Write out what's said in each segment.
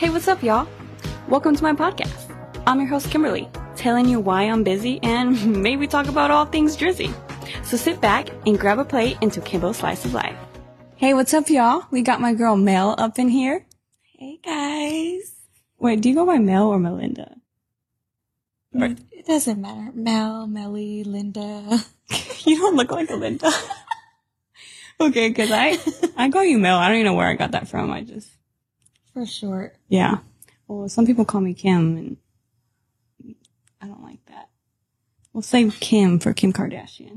Hey, what's up, y'all? Welcome to my podcast. I'm your host, Kimberly, telling you why I'm busy and maybe talk about all things Drizzy. So sit back and grab a plate into Kimbo's Slice of Life. Hey, what's up, y'all? We got my girl Mel up in here. Hey, guys. Wait, do you go by Mel or Melinda? It doesn't matter. Mel, Melly, Linda. You don't look like a Linda. Okay, because I call you Mel. I don't even know where I got that from. For short. Yeah. Well, some people call me Kim, and I don't like that. We'll say Kim for Kim Kardashian.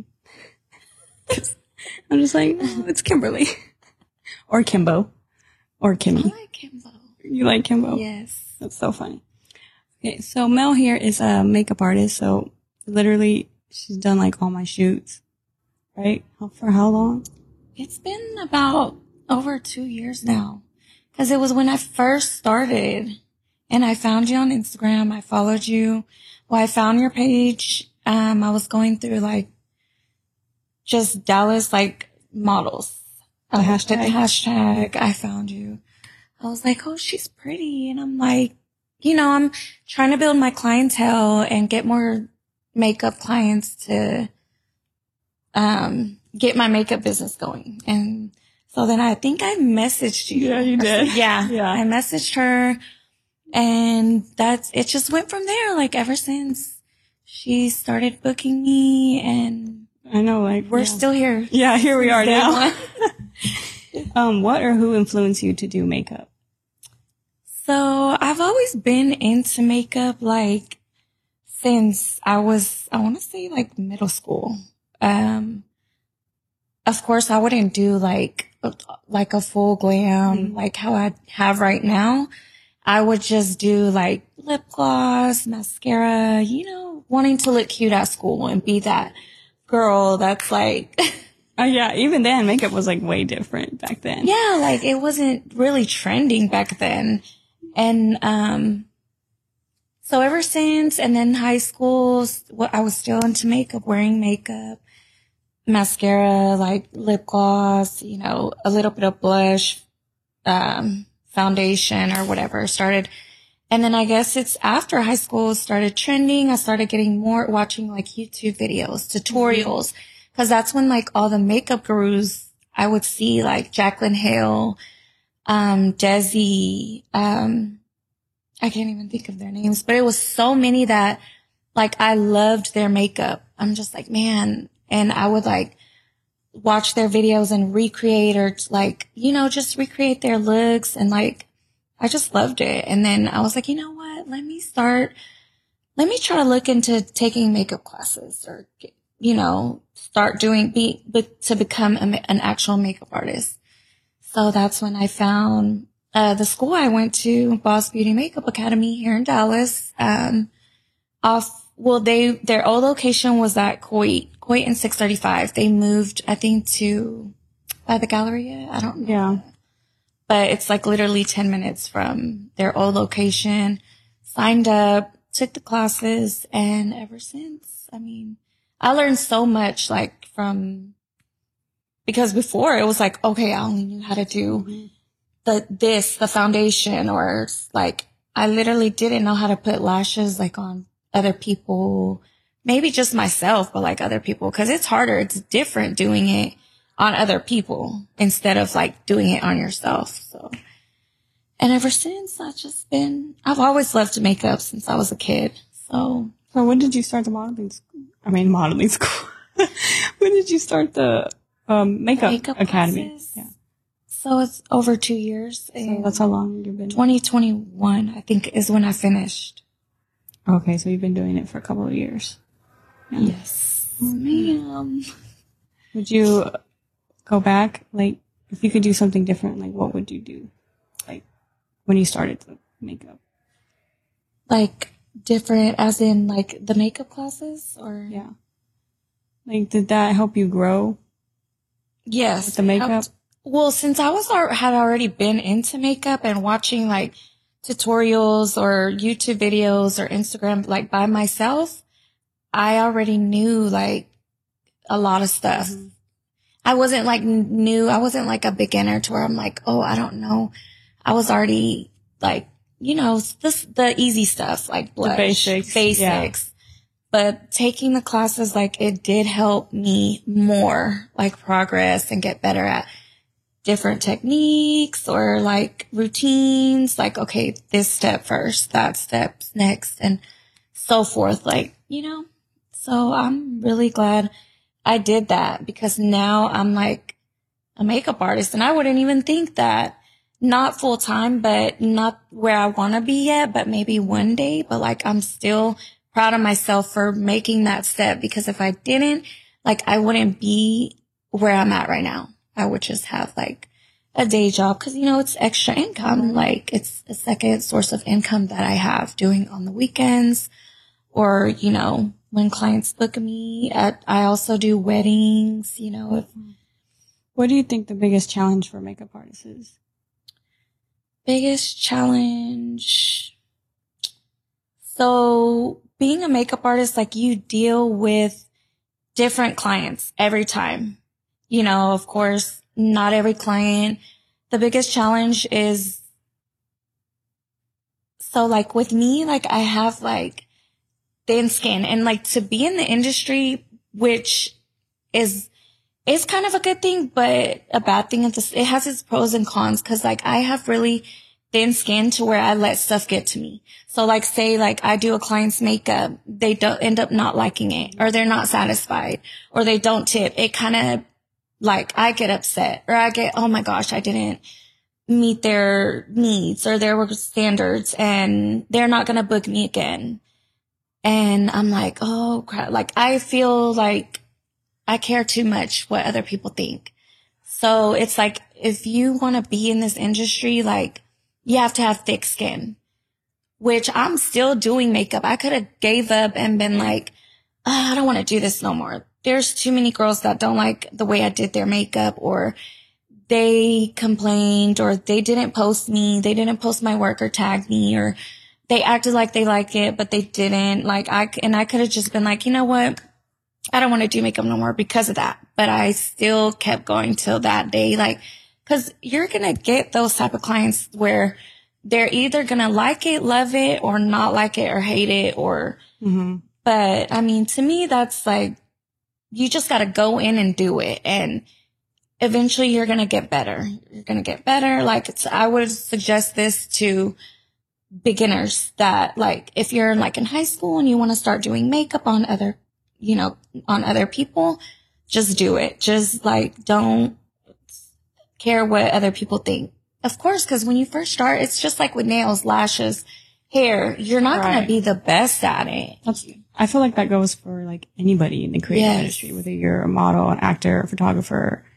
I'm just like, oh, it's Kimberly. Or Kimbo. Or Kimmy. I like Kimbo. You like Kimbo? Yes. That's so funny. Okay, so Mel here is a makeup artist, so literally she's done like all my shoots, right? For how long? It's been about over 2 years now. Because it was when I first started. And I found you on Instagram. I followed you. Well, I found your page. I was going through like just Dallas like models. The hashtag. I found you. I was like, oh, she's pretty. And I'm like, I'm trying to build my clientele and get more makeup clients to get my makeup business going. And so then I think I messaged you. Yeah, you did. Yeah. I messaged her, and it just went from there. Like ever since she started booking me, and I know, like we're still here. Yeah, here we are now. What or who influenced you to do makeup? So I've always been into makeup, like since I want to say like middle school. Of course I wouldn't do like a full glam, like how I have right now. I would just do like lip gloss, mascara, wanting to look cute at school and be that girl that's like, yeah, even then makeup was like way different back then. Yeah, like it wasn't really trending back then. And, so ever since, and then high school, I was still into makeup, wearing makeup, mascara, like lip gloss, a little bit of blush, foundation or whatever started. And then I guess it's after high school started trending. I started getting more watching like YouTube videos, tutorials, because that's when like all the makeup gurus I would see, like Jaclyn Hill, Desi, I can't even think of their names, but it was so many that like I loved their makeup. I'm just like, man. And I would like watch their videos and recreate or like, just recreate their looks. And like, I just loved it. And then I was like, you know what? Let me try to look into taking makeup classes or, start to become an actual makeup artist. So that's when I found, the school I went to, Boss Beauty Makeup Academy here in Dallas. Their old location was at Coit and 635. They moved, I think, by the Galleria. I don't know. Yeah. But it's like literally 10 minutes from their old location. Signed up, took the classes, and ever since, I learned so much like because before it was like, okay, I only knew how to do the foundation, or like I literally didn't know how to put lashes like on other people, maybe just myself, but like other people, because it's harder. It's different doing it on other people instead of like doing it on yourself. So, and ever since I've always loved makeup since I was a kid. So when did you start the modeling school? Modeling school. When did you start the makeup academy? Classes? Yeah. So it's over 2 years. So that's how long you've been? 2021, I think, is when I finished. Okay, so you've been doing it for a couple of years. Yeah. Yes, ma'am. Would you go back? Like, if you could do something different, like, what would you do? Like, when you started the makeup? Like, different as in, like, the makeup classes? Or yeah. Like, did that help you grow? Yes. With the makeup? Well, since I had already been into makeup and watching, like, tutorials or YouTube videos or Instagram, like, by myself, I already knew, like, a lot of stuff. Mm-hmm. I wasn't, like, new. I wasn't, like, a beginner to where I'm like, oh, I don't know. I was already, like, the easy stuff like blush, basics. Yeah. But taking the classes, like, it did help me more, like, progress and get better at different techniques or like routines, like, okay, this step first, that step's next, and so forth. Like, so I'm really glad I did that, because now I'm like a makeup artist, and I wouldn't even think that, not full time, but not where I want to be yet, but maybe one day. But like, I'm still proud of myself for making that step, because if I didn't, like, I wouldn't be where I'm at right now. I would just have like a day job, because, it's extra income. Like, it's a second source of income that I have doing on the weekends, or, when clients book me I also do weddings, What do you think the biggest challenge for makeup artists is? Biggest challenge. So being a makeup artist, like, you deal with different clients every time. Of course, not every client. The biggest challenge is, so like with me, like, I have like thin skin, and like, to be in the industry, which is kind of a good thing, but a bad thing. It has its pros and cons, because like, I have really thin skin to where I let stuff get to me. So like, say like I do a client's makeup, they don't end up not liking it, or they're not satisfied, or they don't tip. It kind of, like, I get upset, or I get, oh my gosh, I didn't meet their needs or their standards, and they're not going to book me again. And I'm like, oh crap. Like, I feel like I care too much what other people think. So it's like, if you want to be in this industry, like, you have to have thick skin, which I'm still doing makeup. I could have gave up and been like, oh, I don't want to do this no more. There's too many girls that don't like the way I did their makeup, or they complained, or they didn't post me. They didn't post my work or tag me, or they acted like they liked it, but they didn't. Like, I could have just been like, you know what? I don't want to do makeup no more because of that. But I still kept going till that day. Like, cause you're going to get those type of clients where they're either going to like it, love it, or not like it, or hate it, or, but I mean, to me, that's like, you just got to go in and do it. And eventually you're going to get better. You're going to get better. Like, I would suggest this to beginners, that like, if you're like in high school and you want to start doing makeup on other, on other people, just do it. Just like, don't care what other people think. Of course, because when you first start, it's just like with nails, lashes, hair, you're not going to be the best at it. I feel like that goes for like anybody in the creative industry, whether you're a model, an actor, a photographer,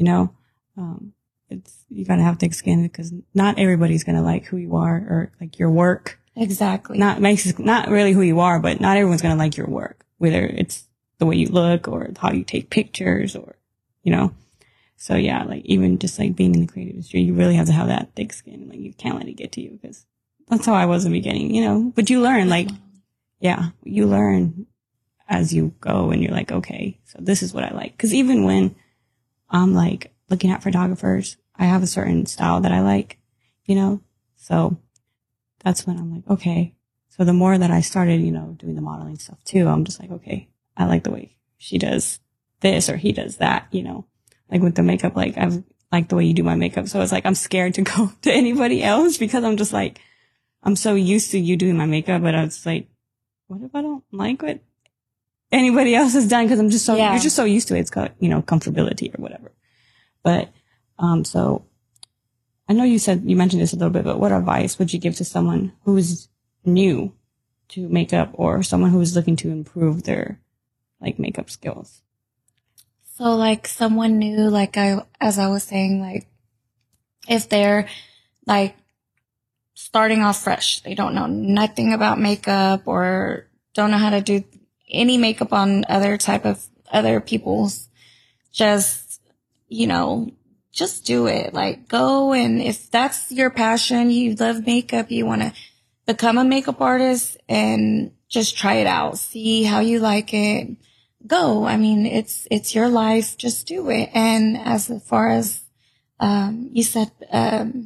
you gotta have thick skin, because not everybody's gonna like who you are, or like your work. Exactly. Not really who you are, but not everyone's gonna like your work, whether it's the way you look or how you take pictures, or, so yeah, like, even just like being in the creative industry, you really have to have that thick skin. Like, you can't let it get to you, because that's how I was in the beginning, but you learn, like, yeah, you learn as you go, and you're like, okay, so this is what I like. Cause even when I'm like looking at photographers, I have a certain style that I like, so that's when I'm like, okay. So the more that I started, doing the modeling stuff too, I'm just like, okay, I like the way she does this, or he does that, like with the makeup, like, I like the way you do my makeup. So it's like, I'm scared to go to anybody else, because I'm just like, I'm so used to you doing my makeup, but I was like, what if I don't like what anybody else has done? Cause I'm just you're just so used to it. It's got, comfortability or whatever. But, so I know you mentioned this a little bit, but what advice would you give to someone who is new to makeup, or someone who is looking to improve their like makeup skills? So like, someone new, like, as I was saying, like, if they're like starting off fresh, they don't know nothing about makeup, or don't know how to do any makeup on other people's, just, just do it. Like, go, and if that's your passion, you love makeup, you want to become a makeup artist, and just try it out. See how you like it. Go. I mean, it's your life. Just do it. And as far as, you said,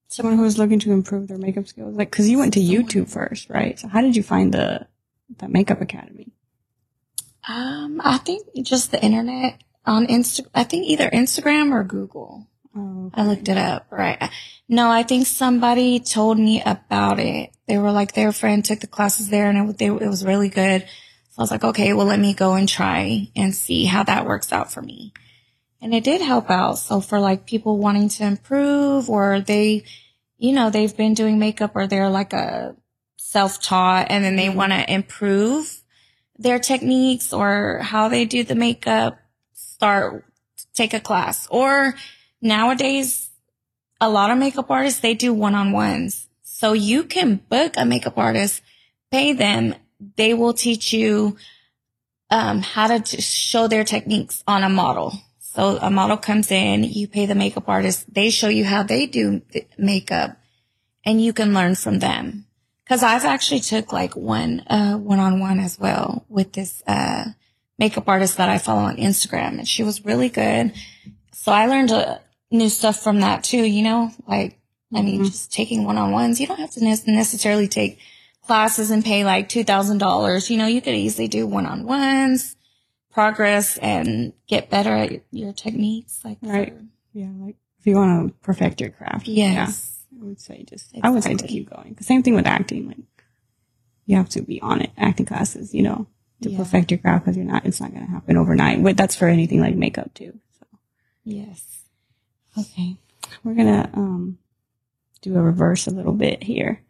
someone who was looking to improve their makeup skills? Like, cause you went to YouTube first, right? So how did you find the Makeup Academy? I think just the internet on I think either Instagram or Google. Oh, okay. I looked it up, right? No, I think somebody told me about it. They were like, their friend took the classes there and it was really good. So I was like, okay, well, let me go and try and see how that works out for me. And it did help out. So for like people wanting to improve, or they, they've been doing makeup, or they're like a self-taught and then they want to improve their techniques or how they do the makeup, take a class. Or nowadays, a lot of makeup artists, they do one-on-ones. So you can book a makeup artist, pay them. They will teach you how to show their techniques on a model. So a model comes in, you pay the makeup artist, they show you how they do makeup, and you can learn from them. Cause I've actually took like one-on-one as well with this, makeup artist that I follow on Instagram, and she was really good. So I learned new stuff from that too, just taking one-on-ones. You don't have to necessarily take classes and pay like $2,000. You could easily do one-on-ones, progress, and get better at your techniques. Right. Yeah. Like if you want to perfect your craft. Yes. Yeah, I would say to keep going. Same thing with acting. Like you have to be on it. Acting classes, to perfect your craft, because it's not going to happen overnight. But that's for anything like makeup too. So. Yes. Okay. We're going to, do a reverse a little bit here.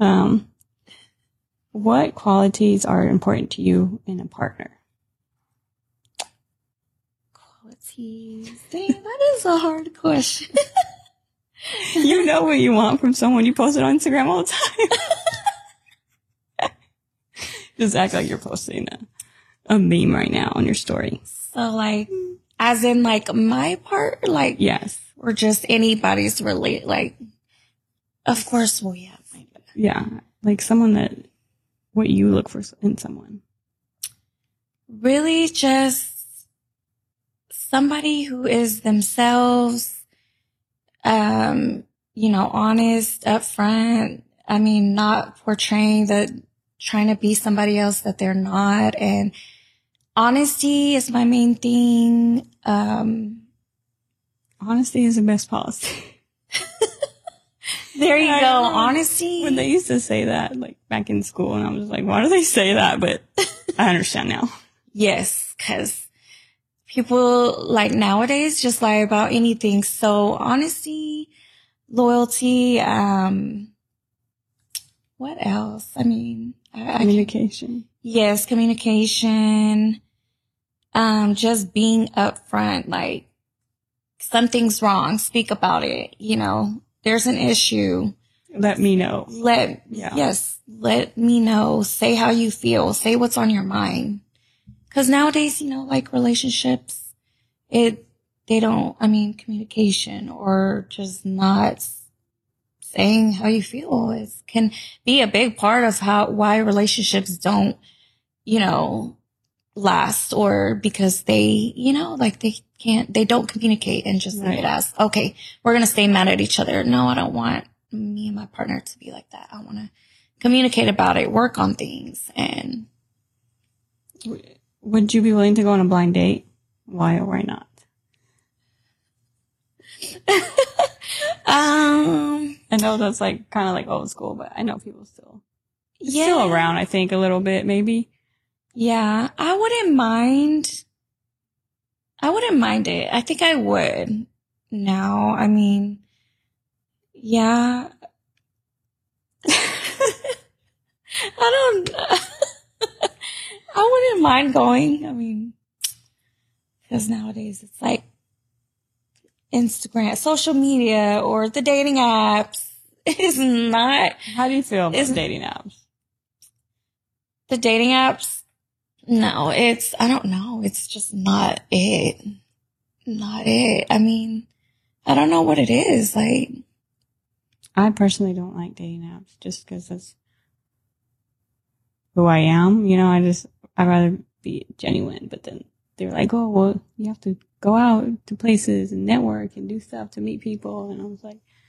What qualities are important to you in a partner? Qualities. Dang, that is a hard question. You know what you want from someone. You post it on Instagram all the time. Just act like you're posting a meme right now on your story. So like, as in like my part, like, yes, or just anybody's relate, like, of course, well, yeah. Yeah. Like what you look for in someone. Really just somebody who is themselves, honest, upfront. I mean, not portraying trying to be somebody else that they're not. And honesty is my main thing. Honesty is the best policy. There you go. Honesty. When they used to say that, like back in school, and I was like, why do they say that? But I understand now. Yes, because people like nowadays just lie about anything. So honesty, loyalty, what else? I mean, communication. Yes, communication. Just being upfront, like something's wrong, speak about it. There's an issue. Let me know. Yes, let me know. Say how you feel. Say what's on your mind. Cause nowadays, like relationships, communication or just not saying how you feel can be a big part of why relationships don't, last, or because they don't communicate and just leave it as, okay, we're going to stay mad at each other. No, I don't want me and my partner to be like that. I want to communicate about it, work on things. And would you be willing to go on a blind date? Why or why not? I know that's like kind of like old school, but I know people still around, I think, a little bit, maybe. Yeah, I wouldn't mind it. I think I would now. I mean, yeah. I wouldn't mind going. I mean, because nowadays it's like Instagram, social media, or the dating apps is not. How do you feel about dating apps? The dating apps? No, I don't know. It's just not it. Not it. I mean, I don't know what it is. Like, I personally don't like dating apps just because that's who I am. I'd rather be genuine. But then they're like, oh, well, you have to go out to places and network and do stuff to meet people. And I was like,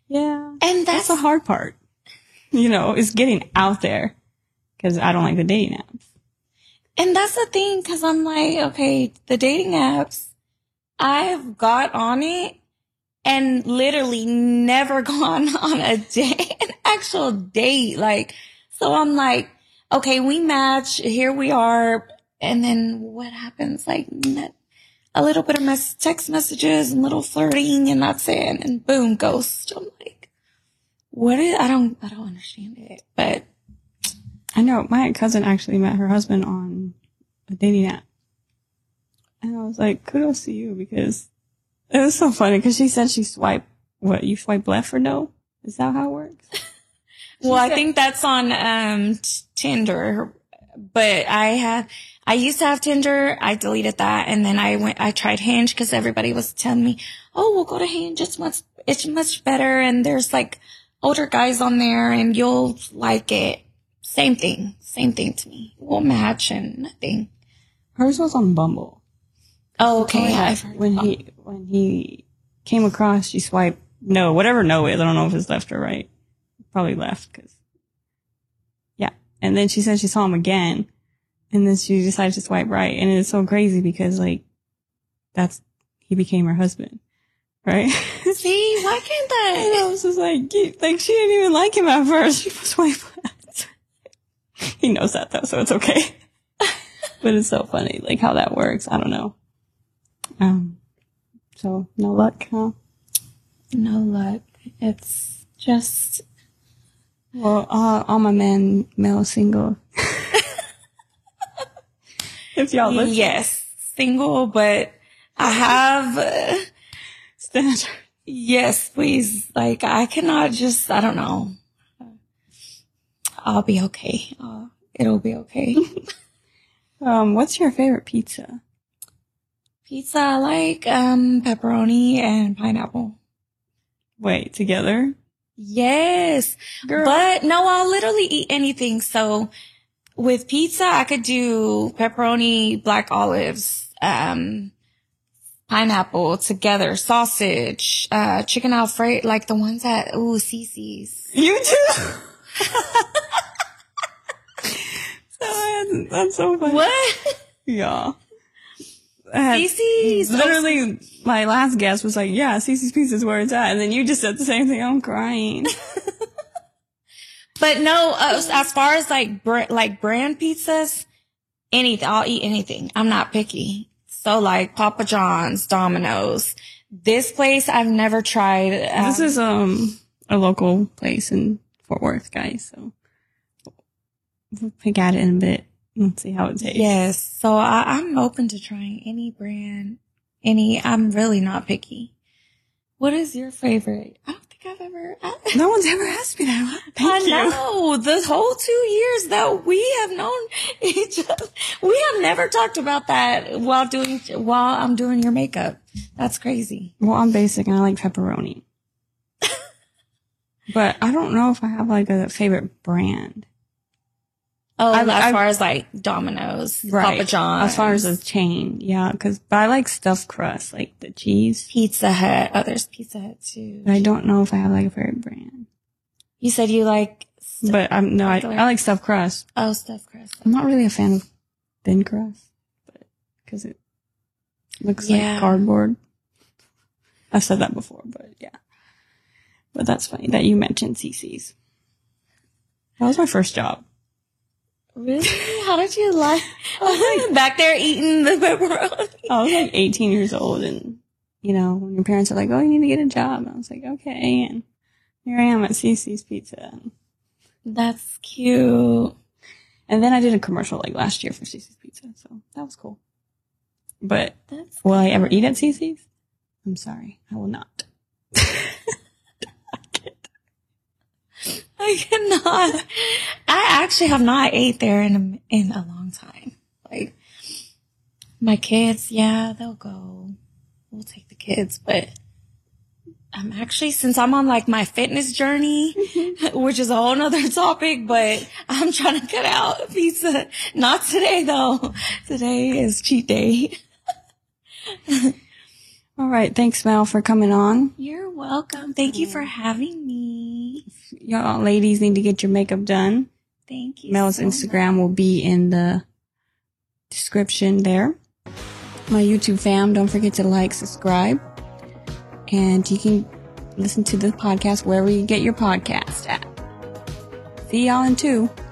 Yeah. And that's the hard part, you know, is getting out there because I don't like the dating apps. And that's the thing, because I'm like, okay, the dating apps, I've got on it and literally never gone on a date, an actual date. Like, so I'm like, okay, we match, here we are. And then what happens? Like a little bit of text messages and little flirting, and that's it. And boom, ghost. I'm like, I don't understand it, but. I know my cousin actually met her husband on a dating app. And I was like, kudos to you, because it was so funny because she said you swipe left for no? Is that how it works? Well, I think that's on Tinder, but I used to have Tinder. I deleted that, and then I tried Hinge because everybody was telling me, oh, we'll go to Hinge. It's much better, and there's like older guys on there, and you'll like it. Same thing to me. We'll match and nothing. Hers was on Bumble. Oh, okay. Yeah, when he came across, she swiped no, whatever no is. I don't know if it's left or right. Probably left, because yeah. And then she said she saw him again, and then she decided to swipe right. And it's so crazy because like he became her husband, right? See, why can't that? And I was just like she didn't even like him at first. She was swiped left. He knows that though, so it's okay. But it's so funny, like how that works. I don't know. So no luck, huh? No luck. It's just. Well, all my men, male single. If y'all listen. Yes, single, but I have. Standard. Yes, please. Like, I cannot just, I don't know. I'll be okay. It'll be okay. What's your favorite pizza? Pizza, I like pepperoni and pineapple. Wait, together? Yes. Girl. But no, I'll literally eat anything. So with pizza, I could do pepperoni, black olives, pineapple together, sausage, chicken Alfredo, like the ones at, Cece's. You too? That's so funny. What? Yeah. Cece's. Literally, my last guess was like, yeah, Cece's Pizza is where it's at. And then you just said the same thing. I'm crying. But no, as far as like brand pizzas, anything, I'll eat anything. I'm not picky. So like Papa John's, Domino's. This place I've never tried. This is a local place in Fort Worth, guys. So we'll pick at it in a bit and see how it tastes. Yes. So I'm open to trying any brand, I'm really not picky. What is your favorite? I don't think I've ever. No one's ever asked me that. Thank you. I know. The whole 2 years that we have known each other, we have never talked about that while I'm doing your makeup. That's crazy. Well, I'm basic and I like pepperoni. But I don't know if I have like a favorite brand. Oh, as far as like Domino's, right. Papa John's. As far as a chain, yeah. But I like stuffed crust, like the cheese. Pizza Hut. Oh, there's Pizza Hut too. But I don't know if I have like a favorite brand. You said you like. But I like stuffed crust. Oh, stuffed crust. I'm not really a fan of thin crust, because it looks like cardboard. I've said that before, but yeah. But that's funny that you mentioned Cece's. That was my first job. Really? How did you like? Back there eating the pepperoni. I was like 18 years old, and when your parents are like, "Oh, you need to get a job," I was like, "Okay," and here I am at Cece's Pizza. That's cute. And then I did a commercial like last year for Cece's Pizza, so that was cool. But will I ever eat at Cece's? I'm sorry, I will not. I cannot. I actually have not ate there in a long time. Like, my kids, yeah, they'll go. We'll take the kids, but I'm actually, since I'm on like my fitness journey, which is a whole nother topic, but I'm trying to cut out pizza. Not today though. Today is cheat day. All right. Thanks, Mel, for coming on. You're welcome. Thank you for having me. Y'all ladies need to get your makeup done. Thank you. Mel's Instagram will be in the description there. My YouTube fam, don't forget to like, subscribe, and you can listen to the podcast wherever you get your podcast at. See y'all in 2.